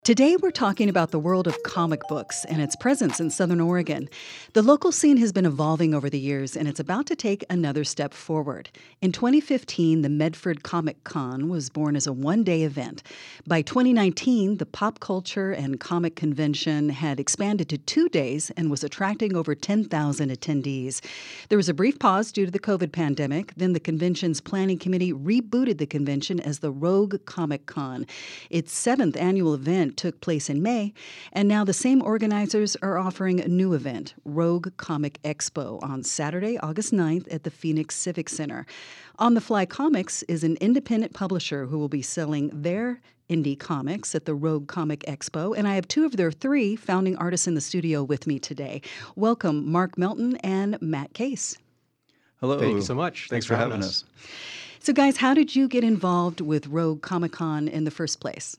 Today, we're talking about the world of comic books and its presence in Southern Oregon. The local scene has been evolving over the years, and it's about to take another step forward. In 2015, the Medford Comic Con was born as a one-day event. By 2019, the pop culture and comic convention had expanded to 2 days and was attracting over 10,000 attendees. There was a brief pause due to the COVID pandemic. Then the convention's planning committee rebooted the convention as the Rogue Comic Con. Its 7th annual event took place in May, and now the same organizers are offering a new event, Rogue Comic Expo, on Saturday, August 9th at the Phoenix Civic Center. On the Fly Comics is an independent publisher who will be selling their indie comics at the Rogue Comic Expo, and I have 2 of their 3 founding artists in the studio with me today. Welcome, Mark Melton and Matt Case. Hello. Thank you so much. Thanks for having us. So guys, how did you get involved with Rogue Comic Con in the first place?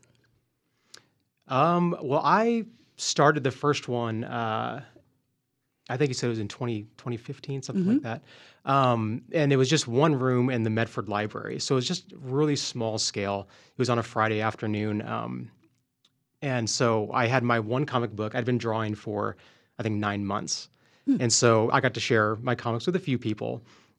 Well, I started the first one, I think you said it was in 2015, something like that. And it was just one room in the Medford Library. So it was just really small scale. It was on a Friday afternoon. And so I had my one comic book. I'd been drawing for, I think, 9 months. And so I got to share my comics with a few people.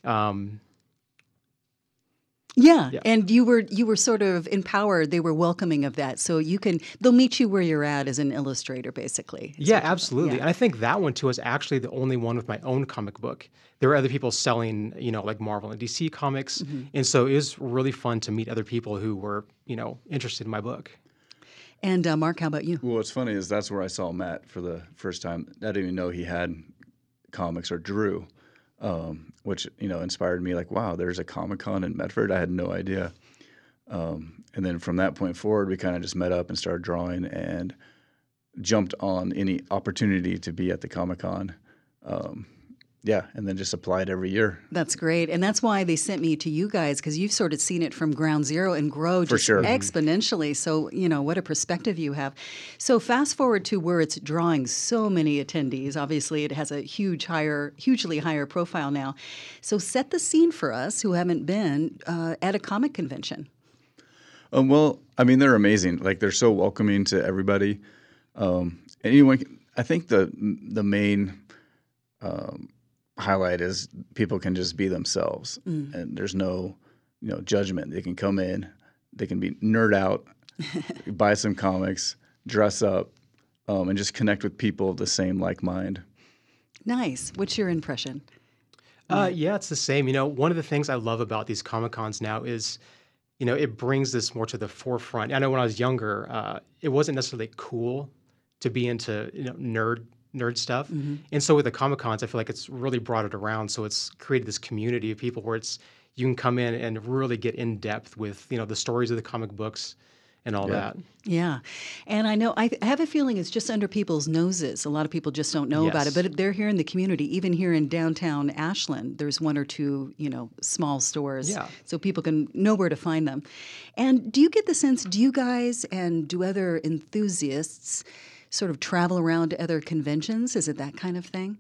Yeah, and you were sort of empowered. They were welcoming of that, so they'll meet you where you're at as an illustrator, basically. Yeah, absolutely. And I think that one too was actually the only one with my own comic book. There were other people selling, like Marvel and DC comics, and so it was really fun to meet other people who were, interested in my book. And Mark, how about you? Well, what's funny is that's where I saw Matt for the first time. I didn't even know he had comics or drew. Which, inspired me like, wow, there's a Comic-Con in Medford. I had no idea. And then from that point forward, we kind of just met up and started drawing and jumped on any opportunity to be at the Comic-Con. And then just applied every year. That's great. And that's why they sent me to you guys, because you've sort of seen it from ground zero and grow just exponentially. So, what a perspective you have. So fast forward to where it's drawing so many attendees. Obviously, it has a hugely higher profile now. So set the scene for us who haven't been at a comic convention. They're amazing. Like, they're so welcoming to everybody. And I think the main highlight is people can just be themselves, and there's no judgment. They can come in, they can be nerd out, buy some comics, dress up, and just connect with people of the same like mind. Nice. What's your impression? Yeah, it's the same. One of the things I love about these Comic-Cons now is, it brings this more to the forefront. I know when I was younger, it wasn't necessarily cool to be into nerd stuff. And so with the Comic-Cons, I feel like it's really brought it around. So it's created this community of people where you can come in and really get in depth with, the stories of the comic books and all that. Yeah. And I have a feeling it's just under people's noses. A lot of people just don't know about it, but they're here in the community. Even here in downtown Ashland, there's 1 or 2, small stores. So people can know where to find them. And do you get the sense, do you guys and do other enthusiasts sort of travel around to other conventions? Is it that kind of thing?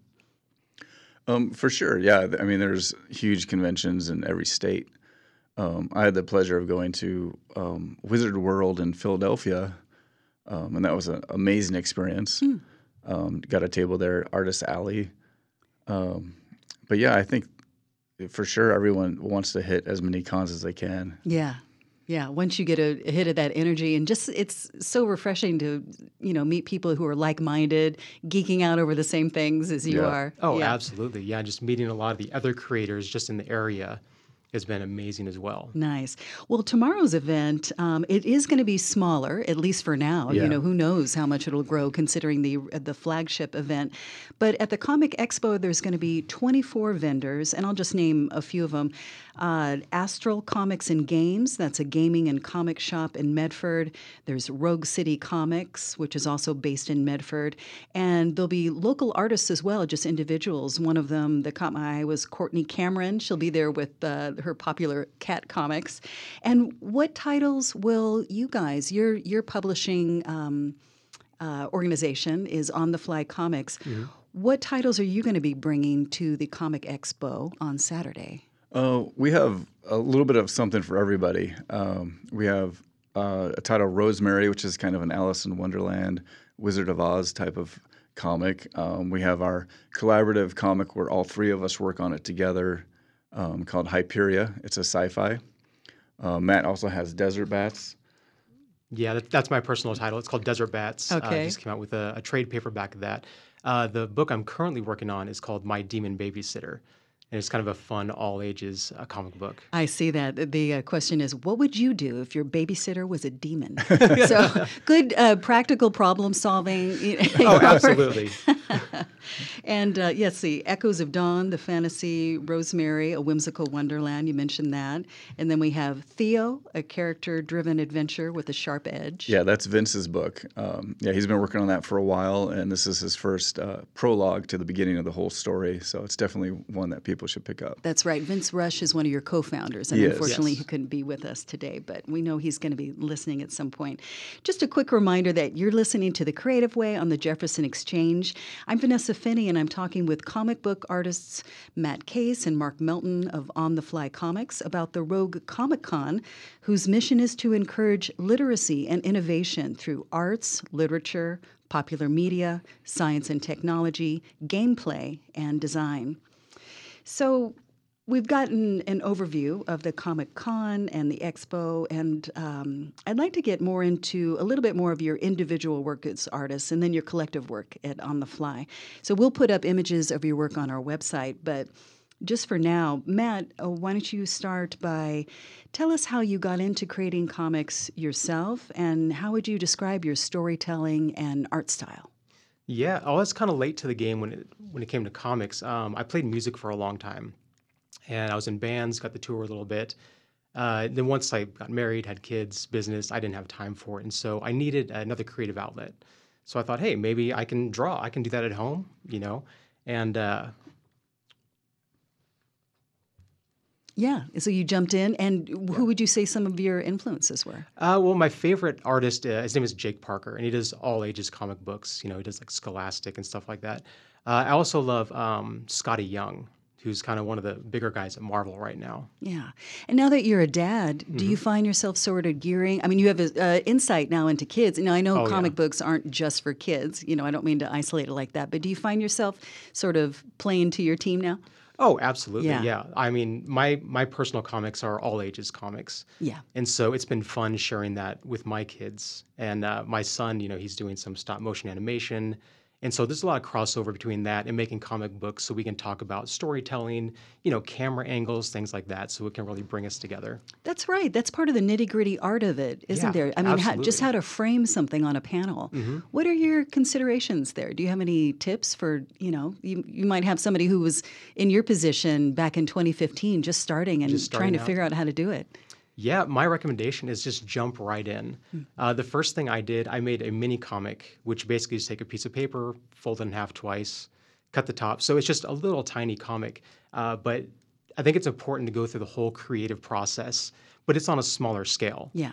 For sure, yeah. There's huge conventions in every state. I had the pleasure of going to Wizard World in Philadelphia, and that was an amazing experience. Got a table there, Artist Alley. But yeah, I think for sure everyone wants to hit as many cons as they can. Yeah, once you get a hit of that energy, and just it's so refreshing to meet people who are like-minded, geeking out over the same things as you are. Oh, absolutely. Yeah, just meeting a lot of the other creators just in the area has been amazing as well. Nice. Well, tomorrow's event, it is going to be smaller, at least for now. Who knows how much it'll grow considering the flagship event. But at the Comic Expo, there's going to be 24 vendors, and I'll just name a few of them. Astral Comics and Games, that's a gaming and comic shop in Medford. There's Rogue City Comics, which is also based in Medford. And there'll be local artists as well, just individuals. One of them that caught my eye was Courtney Cameron. She'll be there with her popular cat comics. And what titles will you guys, your publishing organization is On the Fly Comics. What titles are you going to be bringing to the Comic Expo on Saturday? We have a little bit of something for everybody. We have a title Rosemary, which is kind of an Alice in Wonderland, Wizard of Oz type of comic. We have our collaborative comic where all three of us work on it together called Hyperia. It's a sci-fi. Matt also has Desert Bats. Yeah, that's my personal title. It's called Desert Bats. Okay. I just came out with a trade paperback of that. The book I'm currently working on is called My Demon Babysitter. And it's kind of a fun, all-ages comic book. I see that. The question is, what would you do if your babysitter was a demon? So good practical problem solving. Oh, absolutely. And yes, the Echoes of Dawn, the fantasy Rosemary, a whimsical wonderland. You mentioned that. And then we have Theo, a character-driven adventure with a sharp edge. Yeah, that's Vince's book. He's been working on that for a while, and this is his first prologue to the beginning of the whole story. So it's definitely one that people should pick up. That's right. Vince Rush is one of your co-founders, and He is. unfortunately Yes. he couldn't be with us today, but we know he's going to be listening at some point. Just a quick reminder that you're listening to The Creative Way on the Jefferson Exchange. I'm Vanessa Finney, and I'm talking with comic book artists Matt Case and Mark Melton of On the Fly Comics about the Rogue Comic Con, whose mission is to encourage literacy and innovation through arts, literature, popular media, science and technology, gameplay, and design. So we've gotten an overview of the Comic Con and the expo, and I'd like to get more into a little bit more of your individual work as artists and then your collective work at On the Fly. So we'll put up images of your work on our website, but just for now, Matt, why don't you start by tell us how you got into creating comics yourself, and how would you describe your storytelling and art style? Yeah, I was kind of late to the game when it came to comics. I played music for a long time, and I was in bands, got to tour a little bit. Then once I got married, had kids, business, I didn't have time for it, and so I needed another creative outlet. So I thought, hey, maybe I can draw. I can do that at home, and Yeah, so you jumped in, and who would you say some of your influences were? well, my favorite artist, his name is Jake Parker, and he does all ages comic books. He does like Scholastic and stuff like that. I also love Scotty Young, who's kind of one of the bigger guys at Marvel right now. Yeah. And now that you're a dad, do you find yourself sort of gearing? I mean, you have insight now into kids. Now, I know Oh, comic yeah. books aren't just for kids. I don't mean to isolate it like that. But do you find yourself sort of playing to your team now? Oh, absolutely. Yeah. Yeah. I mean, my personal comics are all ages comics. Yeah. And so it's been fun sharing that with my kids. And my son, he's doing some stop motion animation. And so there's a lot of crossover between that and making comic books so we can talk about storytelling, camera angles, things like that, so it can really bring us together. That's right. That's part of the nitty-gritty art of it, isn't Yeah, there? I mean, just absolutely. how to frame something on a panel. What are your considerations there? Do you have any tips for, you might have somebody who was in your position back in 2015 just starting and Just trying starting to out. figure out how to do it? Yeah, my recommendation is just jump right in. The first thing I did, I made a mini comic, which basically is take a piece of paper, fold it in half twice, cut the top. So it's just a little tiny comic. But I think it's important to go through the whole creative process, but it's on a smaller scale. Yeah.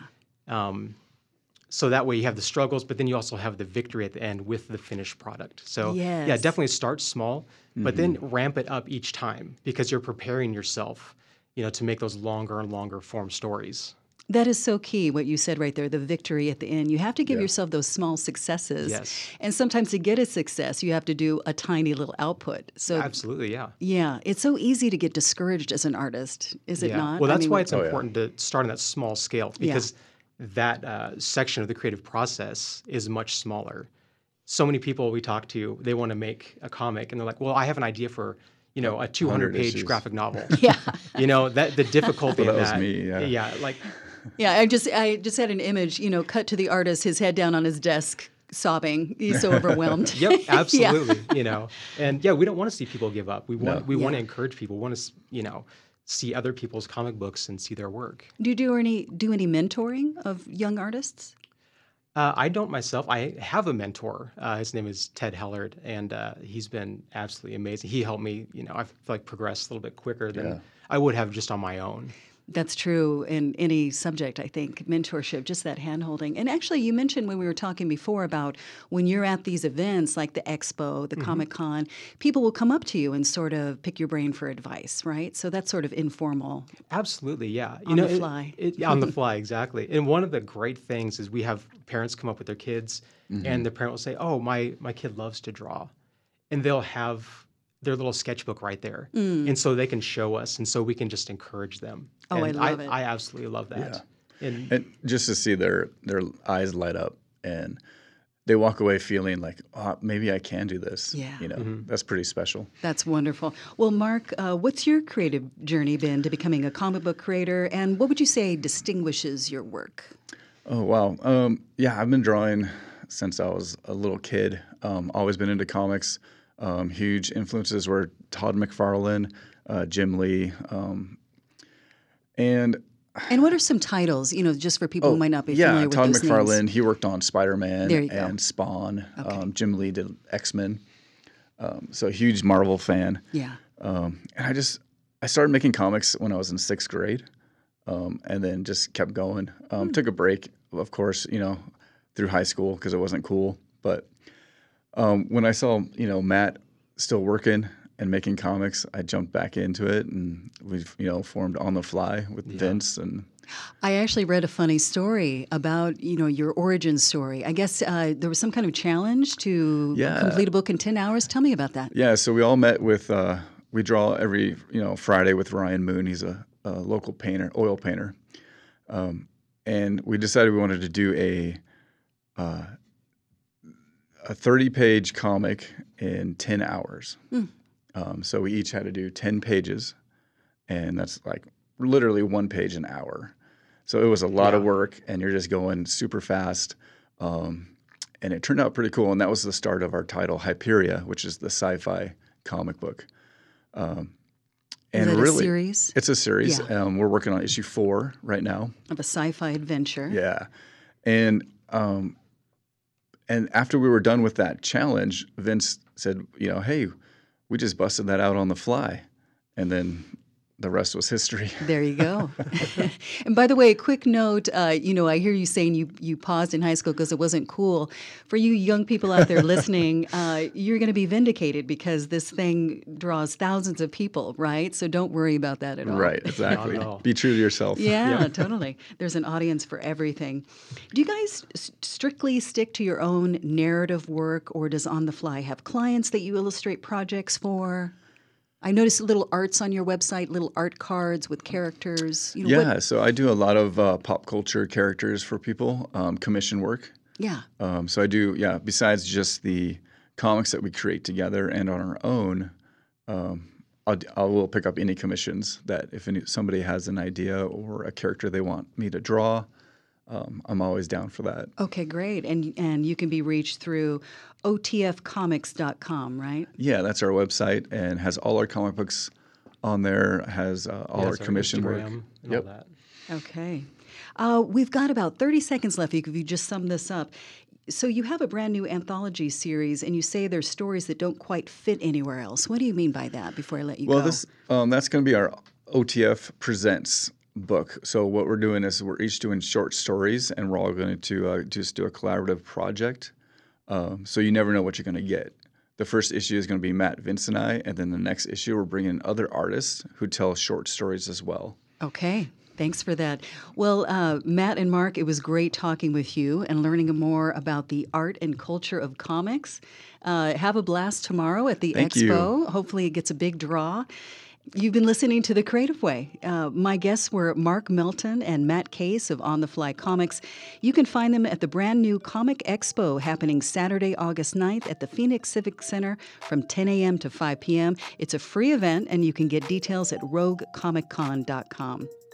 So that way you have the struggles, but then you also have the victory at the end with the finished product. So yeah, Yes. definitely start small, but then ramp it up each time because you're preparing yourself, to make those longer and longer form stories. That is so key, what you said right there, the victory at the end. You have to give yourself those small successes. Yes. And sometimes to get a success, you have to do a tiny little output. So, Absolutely, yeah. yeah, it's so easy to get discouraged as an artist, is it Yeah. not? Well, I that's mean, why it's Oh, yeah. important to start on that small scale because that section of the creative process is much smaller. So many people we talk to, they want to make a comic, and they're like, well, I have an idea for a 200-page issues. graphic novel. Yeah. that the difficulty Well, in that was that. me, yeah. Yeah, like Yeah, I just had an image, cut to the artist, his head down on his desk, sobbing. He's so overwhelmed. Yep, Yeah. absolutely. And yeah, we don't want to see people give up. We want No. want Yeah. to encourage people. We want to see other people's comic books and see their work. Do you do any mentoring of young artists? I don't myself. I have a mentor. His name is Ted Hellard, and he's been absolutely amazing. He helped me, I feel like progress a little bit quicker than Yeah. I would have just on my own. That's true in any subject, I think. Mentorship, just that hand-holding. And actually, you mentioned when we were talking before about when you're at these events like the Expo, the Comic-Con, people will come up to you and sort of pick your brain for advice, right? So that's sort of informal. Absolutely, yeah. On the fly. On the fly, exactly. And one of the great things is we have parents come up with their kids, and the parent will say, "Oh, my kid loves to draw," and they'll have their little sketchbook right there, and so they can show us, and so we can just encourage them. Oh, and I love it. I absolutely love that. Yeah. And And just to see their eyes light up and they walk away feeling like, oh, maybe I can do this. Yeah. That's pretty special. That's wonderful. Well, Mark, what's your creative journey been to becoming a comic book creator, and what would you say distinguishes your work? Oh, wow. Yeah, I've been drawing since I was a little kid. Always been into comics. Huge influences were Todd McFarlane, Jim Lee, and what are some titles, just for people who might not be familiar with Todd those McFarlane. names? He worked on Spider-Man There you go. and Spawn. Okay. Jim Lee did X-Men. So a huge Marvel fan. Yeah. And I started making comics when I was in 6th grade, and then just kept going. Took a break, of course, through high school because it wasn't cool. But when I saw, Matt still working and making comics, I jumped back into it, and we've, formed On the Fly with Vince. And I actually read a funny story about, your origin story. I guess there was some kind of challenge to complete a book in 10 hours. Tell me about that. yeah, so we all met with, we draw every, Friday with Ryan Moon. He's a local painter, oil painter. And we decided we wanted to do a 30-page comic in 10 hours. So we each had to do 10 pages, and that's like literally 1 page an hour. So it was a lot of work, and you're just going super fast. And it turned out pretty cool, and that was the start of our title, Hyperia, which is the sci-fi comic book. Is that a series? It's a series. Yeah. We're working on issue 4 right now. Of a sci-fi adventure. Yeah. And after we were done with that challenge, Vince said, hey, we just busted that out on the fly. And then the rest was history. There you go. And by the way, a quick note, I hear you saying you paused in high school because it wasn't cool. For you young people out there listening, you're going to be vindicated because this thing draws thousands of people, right? So don't worry about that at all. Right, exactly. Not at all. Be true to yourself. Yeah, totally. There's an audience for everything. Do you guys strictly stick to your own narrative work, or does On the Fly have clients that you illustrate projects for? I noticed little arts on your website, little art cards with characters. So I do a lot of pop culture characters for people, commission work. Yeah. So I do, besides just the comics that we create together and on our own, I will pick up any commissions that if somebody has an idea or a character they want me to draw, I'm always down for that. Okay, great. And you can be reached through otfcomics.com, right? Yeah, that's our website and has all our comic books on there, has all our commission work. Instagram and Yep. all that. Okay. We've got about 30 seconds left if you just sum this up. So you have a brand new anthology series, and you say there's stories that don't quite fit anywhere else. What do you mean by that before I let you go? Well, that's going to be our OTF Presents book. So what we're doing is we're each doing short stories, and we're all going to just do a collaborative project. So you never know what you're going to get. The first issue is going to be Matt, Vince, and I, and then the next issue we're bringing in other artists who tell short stories as well. Okay. Thanks for that. Well, Matt and Mark, it was great talking with you and learning more about the art and culture of comics. Have a blast tomorrow at the Thank Expo. you. Hopefully it gets a big draw. You've been listening to The Creative Way. My guests were Mark Melton and Matt Case of On the Fly Comics. You can find them at the brand new Comic Expo happening Saturday, August 9th at the Phoenix Civic Center from 10 a.m. to 5 p.m. It's a free event, and you can get details at roguecomiccon.com.